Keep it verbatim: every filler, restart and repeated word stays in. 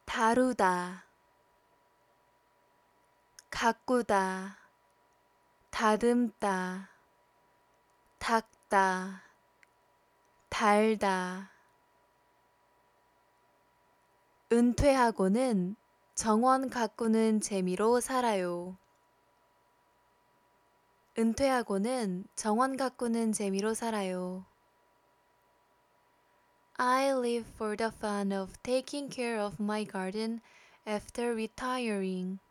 다루다, 가꾸다, 다듬다, 닦다, 달다. 은퇴하고는 정원 가꾸는 재미로 살아요. 은퇴하고는 정원 가꾸는 재미로 살아요. I live for the fun of taking care of my garden after retiring.